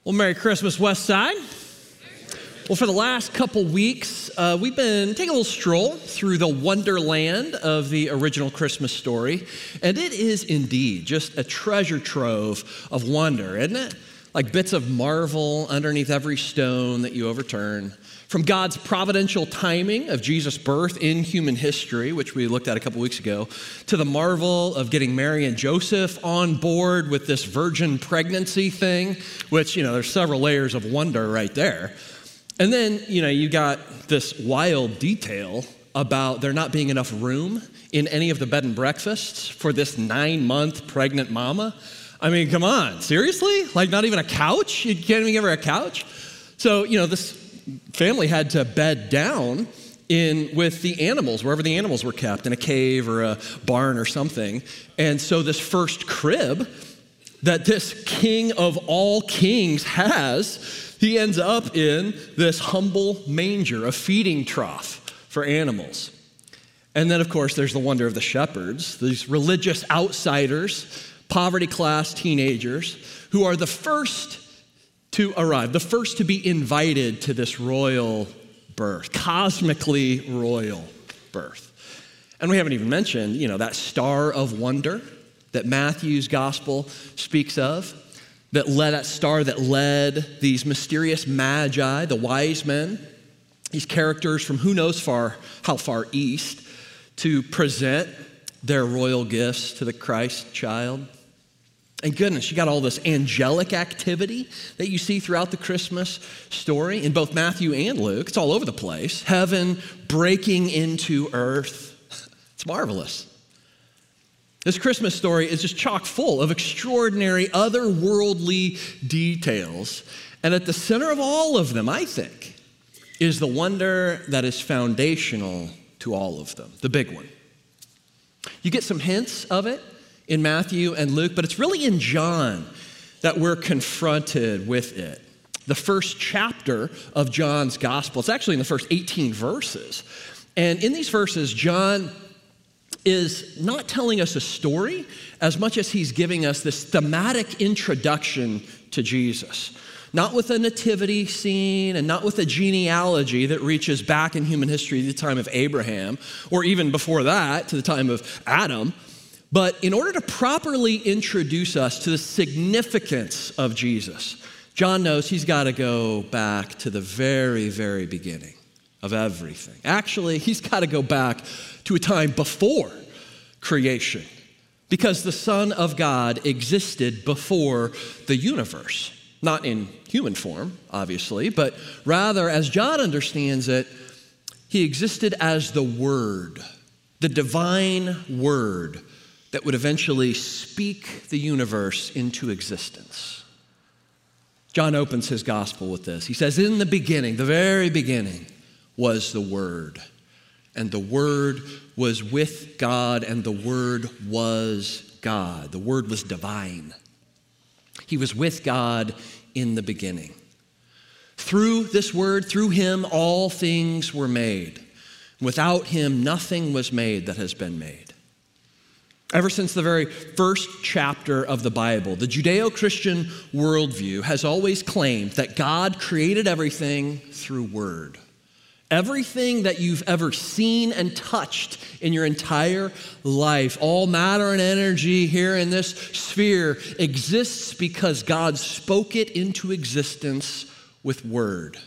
Well, Merry Christmas, West Side. Well, for the last couple weeks, we've been taking a little stroll through the wonderland of the original Christmas story, and it is indeed just a treasure trove of wonder, isn't it? Like bits of marvel underneath every stone that you overturn. From God's providential timing of Jesus' birth in human history, which we looked at a couple weeks ago, to the marvel of getting Mary and Joseph on board with this virgin pregnancy thing, which, there's several layers of wonder right there. And then, you got this wild detail about there not being enough room in any of the bed and breakfasts for this 9-month pregnant mama. I mean, come on, seriously? Like not even a couch? You can't even give her a couch? So, this family had to bed down with the animals, wherever the animals were kept, in a cave or a barn or something. And so this first crib that this king of all kings has, he ends up in this humble manger, a feeding trough for animals. And then, of course, there's the wonder of the shepherds, these religious outsiders, poverty class teenagers, who are the first to arrive, the first to be invited to this royal birth, cosmically royal birth. And we haven't even mentioned, that star of wonder that Matthew's gospel speaks of, that star that led these mysterious magi, the wise men, these characters from who knows how far east, to present their royal gifts to the Christ child. And goodness, you got all this angelic activity that you see throughout the Christmas story in both Matthew and Luke. It's all over the place. Heaven breaking into earth. It's marvelous. This Christmas story is just chock full of extraordinary, otherworldly details. And at the center of all of them, I think, is the wonder that is foundational to all of them, the big one. You get some hints of it in Matthew and Luke, but it's really in John that we're confronted with it. The first chapter of John's gospel, it's actually in the first 18 verses. And in these verses, John is not telling us a story as much as he's giving us this thematic introduction to Jesus. Not with a nativity scene and not with a genealogy that reaches back in human history to the time of Abraham, or even before that to the time of Adam. But in order to properly introduce us to the significance of Jesus, John knows he's got to go back to the very, very beginning of everything. Actually, he's got to go back to a time before creation, because the Son of God existed before the universe. Not in human form, obviously, but rather, as John understands it, he existed as the Word, the divine Word that would eventually speak the universe into existence. John opens his gospel with this. He says, in the beginning, the very beginning, was the Word. And the Word was with God, and the Word was God. The Word was divine. He was with God in the beginning. Through this Word, through Him, all things were made. Without Him, nothing was made that has been made. Ever since the very first chapter of the Bible, the Judeo-Christian worldview has always claimed that God created everything through Word. Everything that you've ever seen and touched in your entire life, all matter and energy here in this sphere, exists because God spoke it into existence with Word.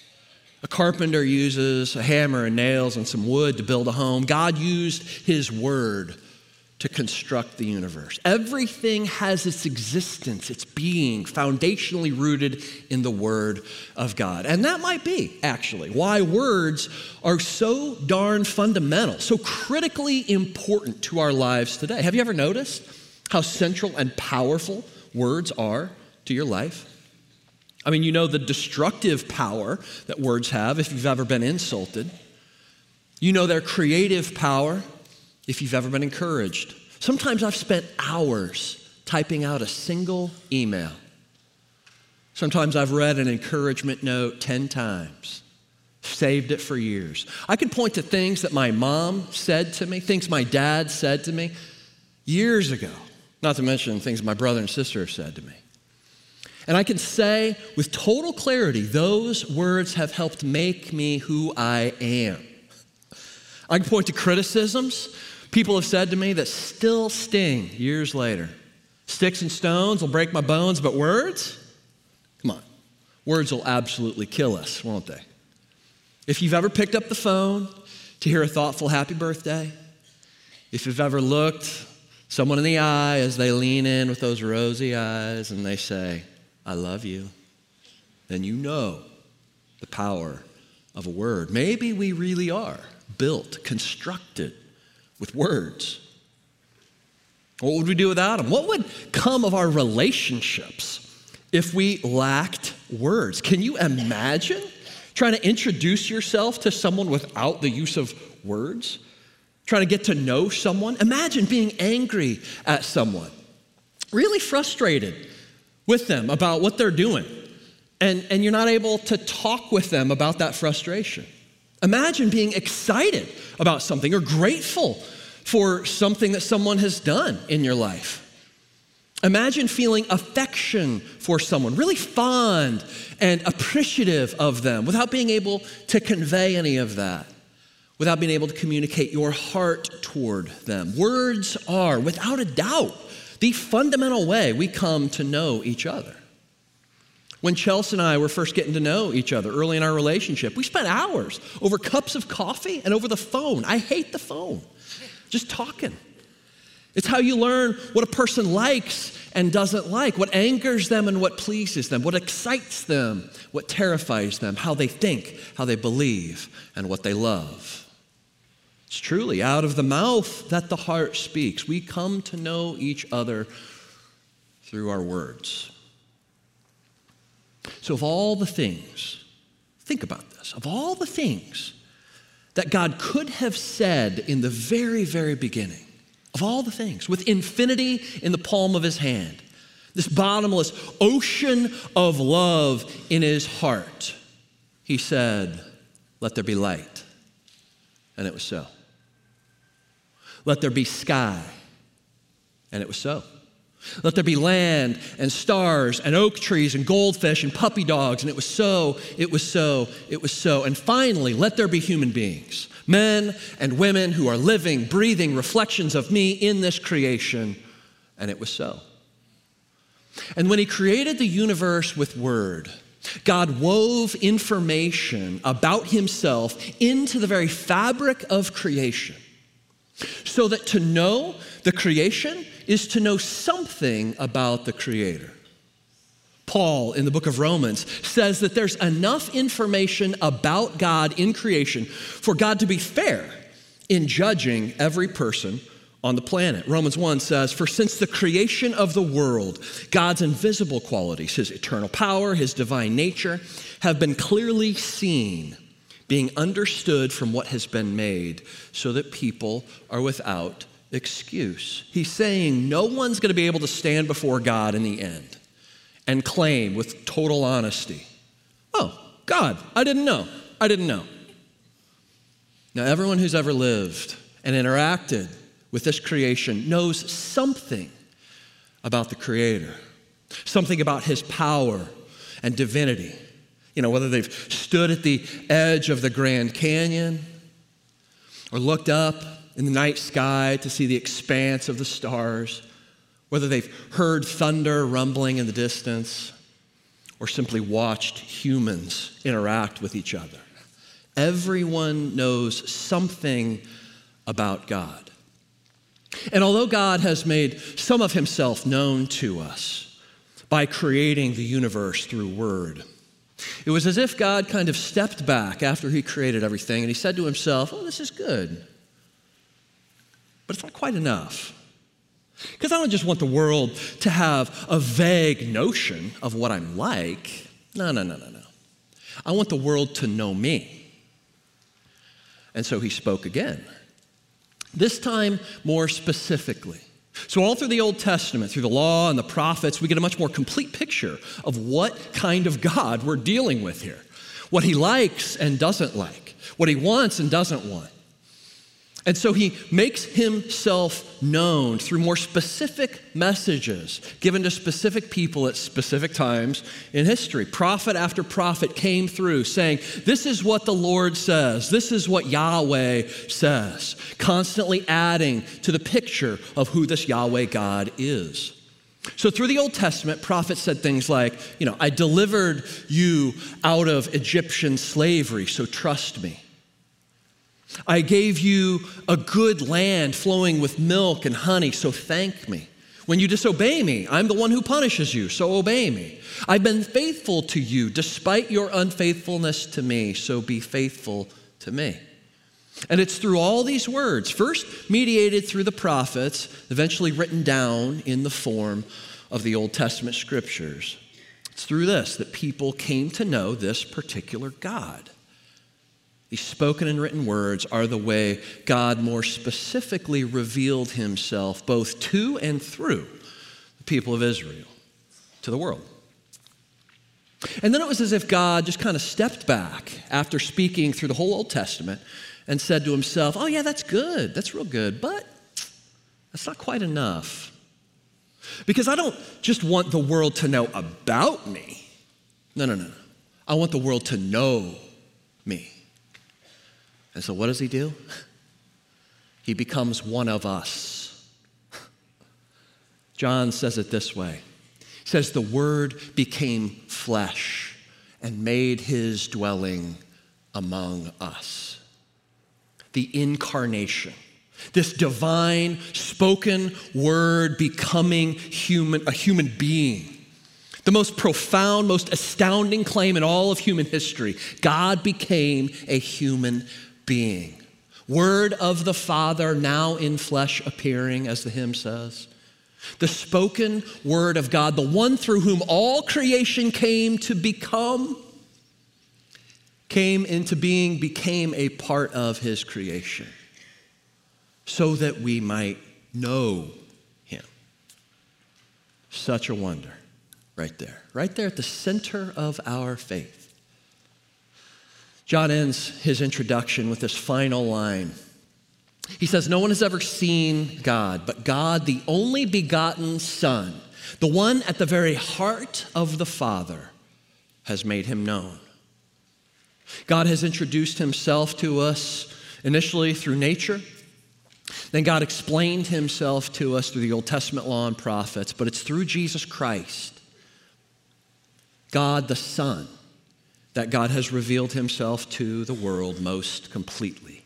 A carpenter uses a hammer and nails and some wood to build a home. God used His Word to construct the universe. Everything has its existence, its being, foundationally rooted in the Word of God. And that might be, actually, why words are so darn fundamental, so critically important to our lives today. Have you ever noticed how central and powerful words are to your life? I mean, the destructive power that words have if you've ever been insulted. You know their creative power if you've ever been encouraged. Sometimes I've spent hours typing out a single email. Sometimes I've read an encouragement note 10 times, saved it for years. I can point to things that my mom said to me, things my dad said to me years ago, not to mention things my brother and sister have said to me. And I can say with total clarity, those words have helped make me who I am. I can point to criticisms people have said to me that still sting years later. Sticks and stones will break my bones, but words? Come on. Words will absolutely kill us, won't they? If you've ever picked up the phone to hear a thoughtful happy birthday, if you've ever looked someone in the eye as they lean in with those rosy eyes and they say, I love you, then you know the power of a word. Maybe we really are built, constructed with words. What would we do without them? What would come of our relationships if we lacked words? Can you imagine trying to introduce yourself to someone without the use of words? Trying to get to know someone? Imagine being angry at someone, really frustrated with them about what they're doing, and you're not able to talk with them about that frustration. Imagine being excited about something or grateful for something that someone has done in your life. Imagine feeling affection for someone, really fond and appreciative of them without being able to convey any of that, without being able to communicate your heart toward them. Words are, without a doubt, the fundamental way we come to know each other. When Chelsea and I were first getting to know each other early in our relationship, we spent hours over cups of coffee and over the phone. I hate the phone. Just talking. It's how you learn what a person likes and doesn't like, what angers them and what pleases them, what excites them, what terrifies them, how they think, how they believe, and what they love. It's truly out of the mouth that the heart speaks. We come to know each other through our words. So of all the things, think about this, of all the things that God could have said in the very, very beginning, of all the things, with infinity in the palm of his hand, this bottomless ocean of love in his heart, he said, let there be light. And it was so. Let there be sky. And it was so. Let there be land and stars and oak trees and goldfish and puppy dogs. And it was so, it was so, it was so. And finally, let there be human beings, men and women who are living, breathing reflections of me in this creation. And it was so. And when he created the universe with word, God wove information about himself into the very fabric of creation, so that to know the creation is to know something about the Creator. Paul, in the book of Romans, says that there's enough information about God in creation for God to be fair in judging every person on the planet. Romans 1 says, for since the creation of the world, God's invisible qualities, his eternal power, his divine nature, have been clearly seen, being understood from what has been made, so that people are without excuse. He's saying no one's going to be able to stand before God in the end and claim with total honesty, oh, God, I didn't know. Now, everyone who's ever lived and interacted with this creation knows something about the Creator, something about his power and divinity. You know, whether they've stood at the edge of the Grand Canyon or looked up in the night sky to see the expanse of the stars, whether they've heard thunder rumbling in the distance or simply watched humans interact with each other. Everyone knows something about God. And although God has made some of himself known to us by creating the universe through word, it was as if God kind of stepped back after he created everything and he said to himself, oh, this is good, but it's not quite enough. Because I don't just want the world to have a vague notion of what I'm like. No. I want the world to know me. And so he spoke again, this time more specifically. So all through the Old Testament, through the law and the prophets, we get a much more complete picture of what kind of God we're dealing with here, what he likes and doesn't like, what he wants and doesn't want. And so he makes himself known through more specific messages given to specific people at specific times in history. Prophet after prophet came through saying, this is what the Lord says. This is what Yahweh says, constantly adding to the picture of who this Yahweh God is. So through the Old Testament, prophets said things like, I delivered you out of Egyptian slavery, so trust me. I gave you a good land flowing with milk and honey, so thank me. When you disobey me, I'm the one who punishes you, so obey me. I've been faithful to you despite your unfaithfulness to me, so be faithful to me. And it's through all these words, first mediated through the prophets, eventually written down in the form of the Old Testament scriptures. It's through this that people came to know this particular God. These spoken and written words are the way God more specifically revealed himself both to and through the people of Israel to the world. And then it was as if God just kind of stepped back after speaking through the whole Old Testament and said to himself, oh yeah, that's good, that's real good, but that's not quite enough. Because I don't just want the world to know about me. No. I want the world to know me. And so what does he do? He becomes one of us. John says it this way. He says, the Word became flesh and made his dwelling among us. The incarnation, this divine spoken word becoming a human being. The most profound, most astounding claim in all of human history. God became a human being. Word of the Father now in flesh appearing, as the hymn says. The spoken word of God, the one through whom all creation came to become, came into being, became a part of his creation so that we might know him. Such a wonder right there at the center of our faith. John ends his introduction with this final line. He says, no one has ever seen God, but God, the only begotten Son, the one at the very heart of the Father, has made him known. God has introduced himself to us initially through nature. Then God explained himself to us through the Old Testament law and prophets, but it's through Jesus Christ, God the Son, that God has revealed himself to the world most completely.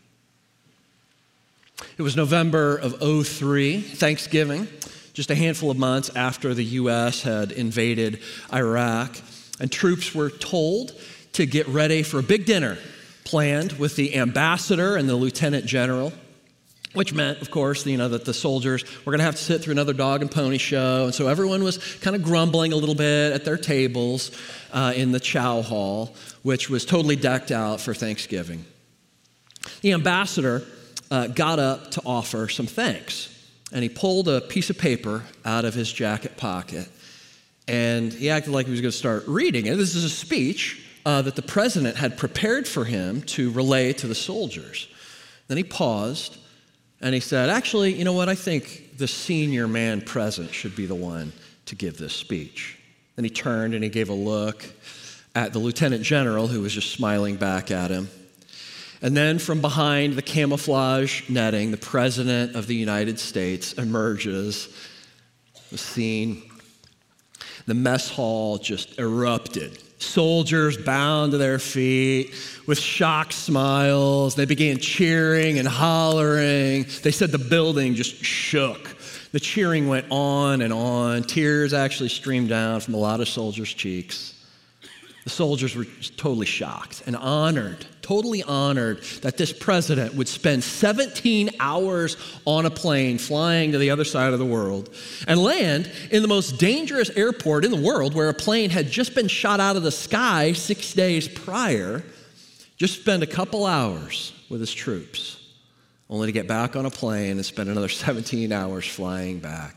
It was November of 2003, Thanksgiving, just a handful of months after the U.S. had invaded Iraq, and troops were told to get ready for a big dinner planned with the ambassador and the lieutenant general, which meant, of course, that the soldiers were going to have to sit through another dog and pony show. And so everyone was kind of grumbling a little bit at their tables in the chow hall, which was totally decked out for Thanksgiving. The ambassador got up to offer some thanks. And he pulled a piece of paper out of his jacket pocket. And he acted like he was going to start reading it. This is a speech that the president had prepared for him to relay to the soldiers. Then he paused. And he said, actually, you know what? I think the senior man present should be the one to give this speech. Then he turned and he gave a look at the lieutenant general who was just smiling back at him. And then from behind the camouflage netting, the president of the United States emerges. The scene, the mess hall just erupted. Soldiers bound to their feet with shocked smiles. They began cheering and hollering. They said the building just shook. The cheering went on and on. Tears actually streamed down from a lot of soldiers' cheeks. The soldiers were just totally shocked and honored, totally honored that this president would spend 17 hours on a plane flying to the other side of the world and land in the most dangerous airport in the world where a plane had just been shot out of the sky 6 days prior, just spend a couple hours with his troops, only to get back on a plane and spend another 17 hours flying back.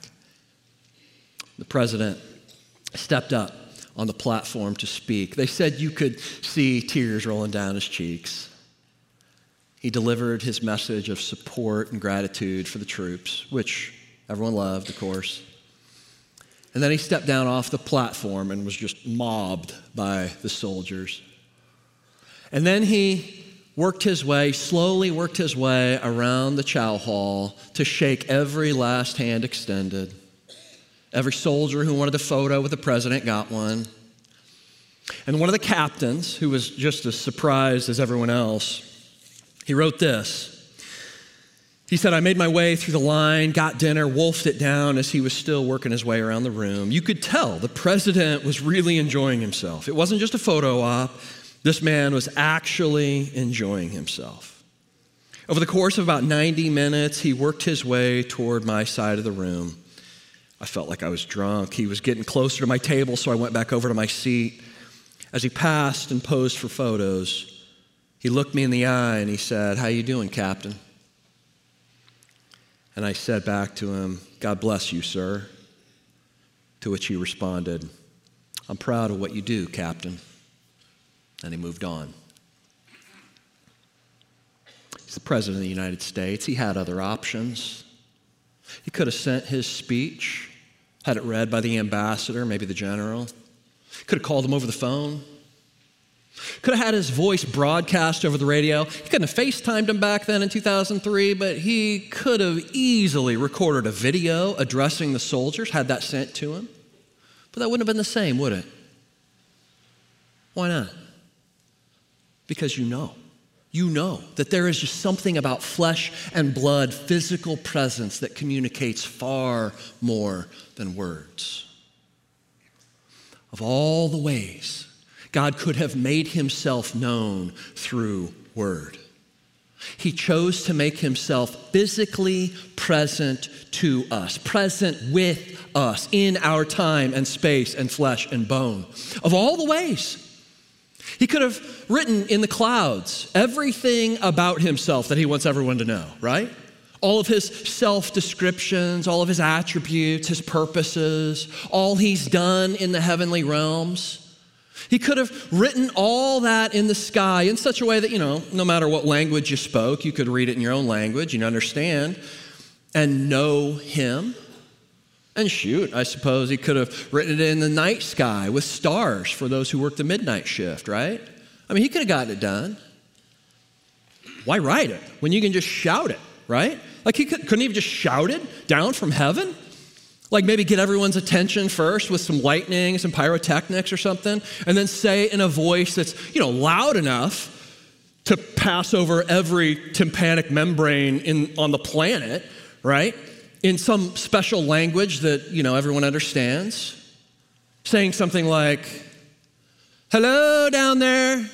The president stepped up on the platform to speak. They said you could see tears rolling down his cheeks. He delivered his message of support and gratitude for the troops, which everyone loved, of course. And then he stepped down off the platform and was just mobbed by the soldiers. And then he slowly worked his way around the chow hall to shake every last hand extended. Every soldier who wanted a photo with the president got one. And one of the captains, who was just as surprised as everyone else, he wrote this. He said, I made my way through the line, got dinner, wolfed it down as he was still working his way around the room. You could tell the president was really enjoying himself. It wasn't just a photo op. This man was actually enjoying himself. Over the course of about 90 minutes, he worked his way toward my side of the room. I felt like I was drunk. He was getting closer to my table, so I went back over to my seat. As he passed and posed for photos, he looked me in the eye and he said, how you doing, Captain? And I said back to him, God bless you, sir. To which he responded, I'm proud of what you do, Captain. And he moved on. He's the President of the United States. He had other options. He could have sent his speech, had it read by the ambassador, maybe the general. Could have called him over the phone. Could have had his voice broadcast over the radio. He couldn't have FaceTimed him back then in 2003, but he could have easily recorded a video addressing the soldiers, had that sent to him. But that wouldn't have been the same, would it? Why not? Because you know that there is just something about flesh and blood, physical presence that communicates far more than words. Of all the ways God could have made himself known through word, he chose to make himself physically present to us, present with us in our time and space and flesh and bone. Of all the ways, he could have written in the clouds everything about himself that he wants everyone to know, right? All of his self-descriptions, all of his attributes, his purposes, all he's done in the heavenly realms. He could have written all that in the sky in such a way that, no matter what language you spoke, you could read it in your own language and understand and know him. And shoot, I suppose he could have written it in the night sky with stars for those who work the midnight shift, right? I mean, he could have gotten it done. Why write it when you can just shout it, right? Like couldn't he have just shouted down from heaven? Like maybe get everyone's attention first with some lightning, some pyrotechnics or something, and then say it in a voice that's, loud enough to pass over every tympanic membrane on the planet, right? In some special language that, everyone understands. Saying something like, hello down there.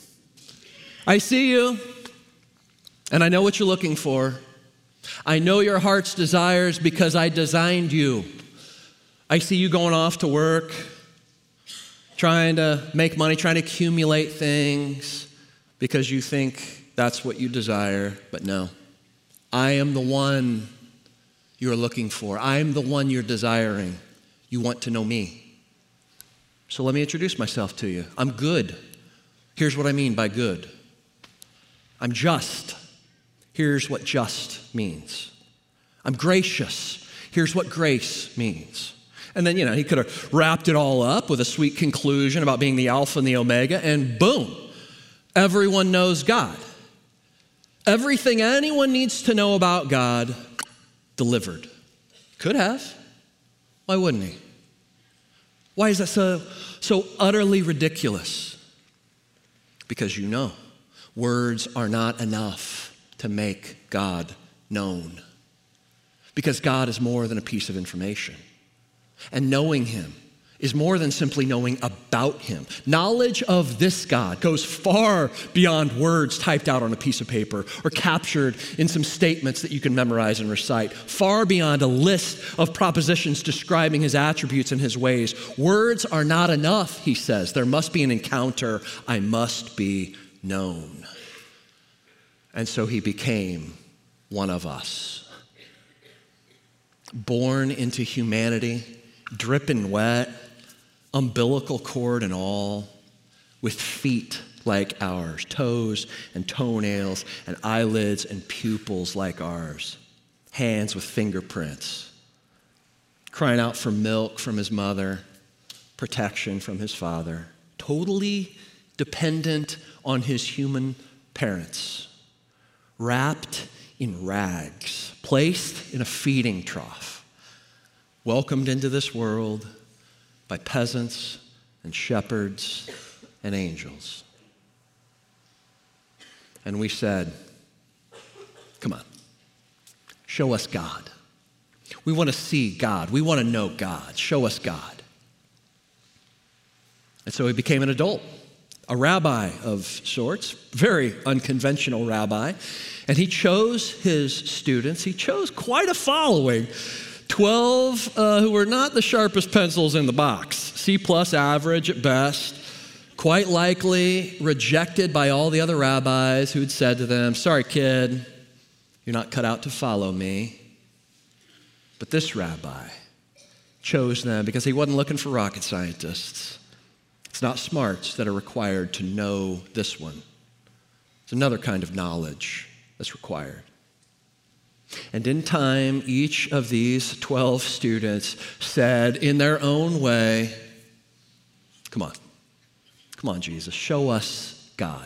I see you. And I know what you're looking for. I know your heart's desires because I designed you. I see you going off to work, trying to make money, trying to accumulate things because you think that's what you desire. But no, I am the one you're looking for. I'm the one you're desiring. You want to know me. So let me introduce myself to you. I'm good. Here's what I mean by good. I'm just. Here's what just means. I'm gracious. Here's what grace means. And then, he could have wrapped it all up with a sweet conclusion about being the Alpha and the Omega, and boom, everyone knows God. Everything anyone needs to know about God, delivered. Could have. Why wouldn't he? Why is that so utterly ridiculous? Because words are not enough to make God known. Because God is more than a piece of information. And knowing him is more than simply knowing about him. Knowledge of this God goes far beyond words typed out on a piece of paper or captured in some statements that you can memorize and recite. Far beyond a list of propositions describing his attributes and his ways. Words are not enough, he says. There must be an encounter. I must be known. And so he became one of us. Born into humanity, dripping wet, umbilical cord and all, with feet like ours, toes and toenails and eyelids and pupils like ours, hands with fingerprints, crying out for milk from his mother, protection from his father, totally dependent on his human parents, wrapped in rags, placed in a feeding trough, welcomed into this world by peasants and shepherds and angels. And we said, come on, show us God. We want to see God. We want to know God. Show us God. And so he became an adult, a rabbi of sorts, very unconventional rabbi. And he chose his students. He chose quite a following, 12 who were not the sharpest pencils in the box, C+ average at best, quite likely rejected by all the other rabbis who'd said to them, sorry, kid, you're not cut out to follow me. But this rabbi chose them because he wasn't looking for rocket scientists. It's not smarts that are required to know this one. It's another kind of knowledge that's required. And in time, each of these 12 students said in their own way, come on, Jesus, show us God.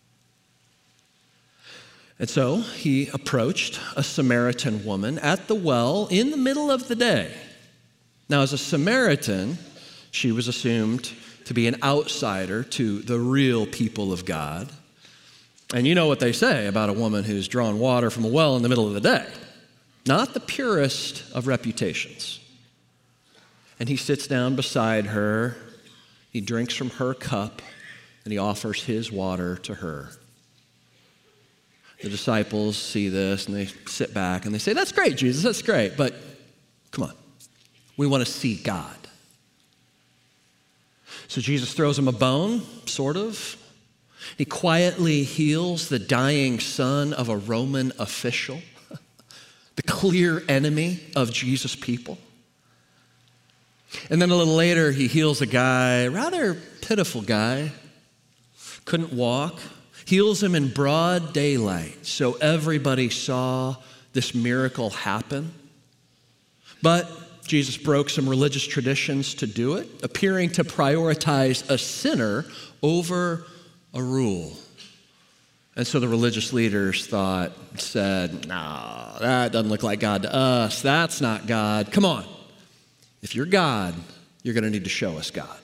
And so he approached a Samaritan woman at the well in the middle of the day. Now, as a Samaritan, she was assumed to be an outsider to the real people of God. And you know what they say about a woman who's drawn water from a well in the middle of the day. Not the purest of reputations. And he sits down beside her, he drinks from her cup, and he offers his water to her. The disciples see this and they sit back and they say, that's great, Jesus, that's great, but come on, we want to see God. So Jesus throws him a bone, sort of. He quietly heals the dying son of a Roman official, the clear enemy of Jesus' people. And then a little later, he heals a guy, rather pitiful guy, couldn't walk, heals him in broad daylight so everybody saw this miracle happen. But Jesus broke some religious traditions to do it, appearing to prioritize a sinner over a rule. And so the religious leaders said, no, that doesn't look like God to us. That's not God. Come on. If you're God, you're going to need to show us God.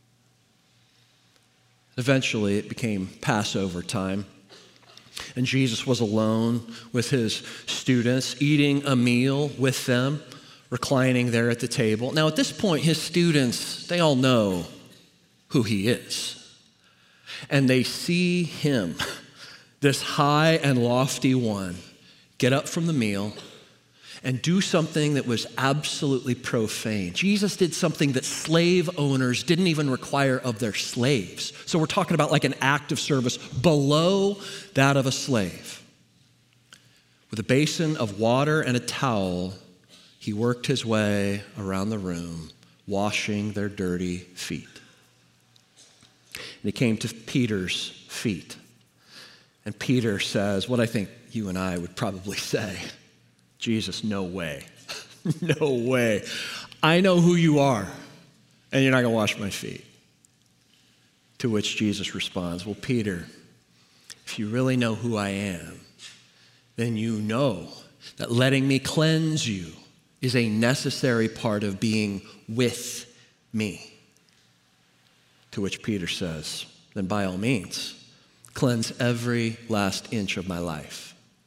Eventually, it became Passover time, and Jesus was alone with his students, eating a meal with them, reclining there at the table. Now, at this point, his students, they all know who he is. And they see him, this high and lofty one, get up from the meal and do something that was absolutely profane. Jesus did something that slave owners didn't even require of their slaves. So we're talking about like an act of service below that of a slave. With a basin of water and a towel, he worked his way around the room, washing their dirty feet. And he came to Peter's feet. And Peter says, what I think you and I would probably say, Jesus, no way. No way. I know who you are, and you're not going to wash my feet. To which Jesus responds, well, Peter, if you really know who I am, then you know that letting me cleanse you is a necessary part of being with me. To which Peter says, then by all means, cleanse every last inch of my life.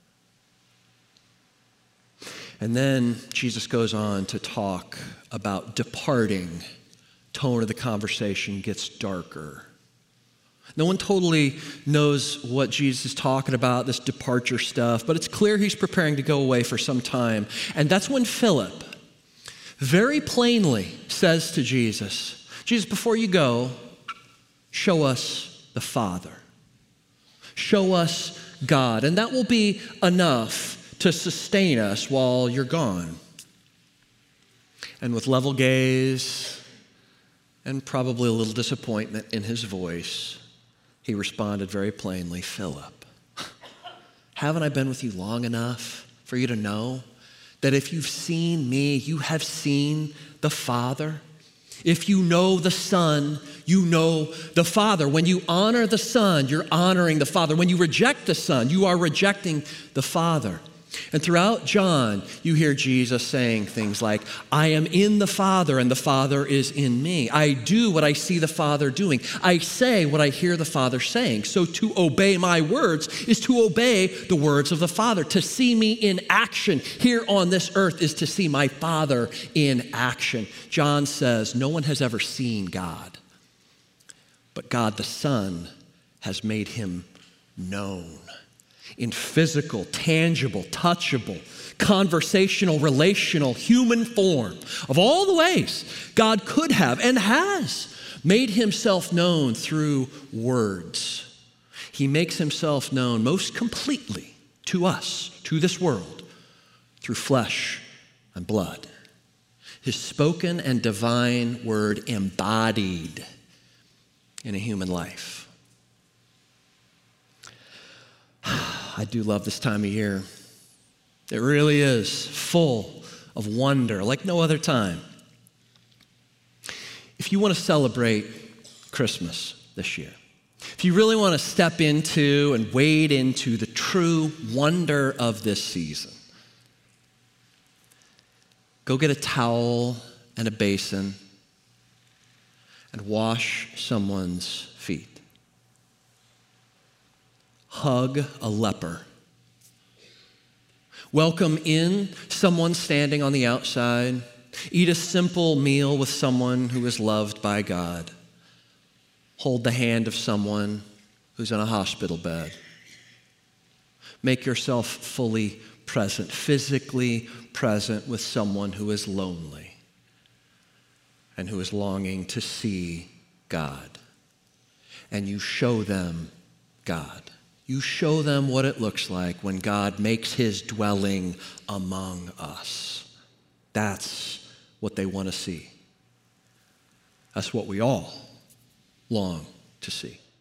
And then Jesus goes on to talk about departing. Tone of the conversation gets darker. No one totally knows what Jesus is talking about, this departure stuff, but it's clear he's preparing to go away for some time. And that's when Philip very plainly says to Jesus, Jesus, before you go, show us the Father. Show us God. And that will be enough to sustain us while you're gone. And with level gaze and probably a little disappointment in his voice, He responded very plainly, Philip, haven't I been with you long enough for you to know that if you've seen me, you have seen the Father? If you know the Son, you know the Father. When you honor the Son, you're honoring the Father. When you reject the Son, you are rejecting the Father. And throughout John, you hear Jesus saying things like, I am in the Father and the Father is in me. I do what I see the Father doing. I say what I hear the Father saying. So to obey my words is to obey the words of the Father. To see me in action here on this earth is to see my Father in action. John says, no one has ever seen God, but God the Son has made him known. In physical, tangible, touchable, conversational, relational, human form. Of all the ways God could have and has made himself known through words, he makes himself known most completely to us, to this world, through flesh and blood. His spoken and divine word embodied in a human life. I do love this time of year. It really is full of wonder like no other time. If you want to celebrate Christmas this year, if you really want to step into and wade into the true wonder of this season, go get a towel and a basin and wash someone's feet. Hug a leper. Welcome in someone standing on the outside. Eat a simple meal with someone who is loved by God. Hold the hand of someone who's in a hospital bed. Make yourself fully present, physically present with someone who is lonely and who is longing to see God. And you show them God. You show them what it looks like when God makes his dwelling among us. That's what they want to see. That's what we all long to see.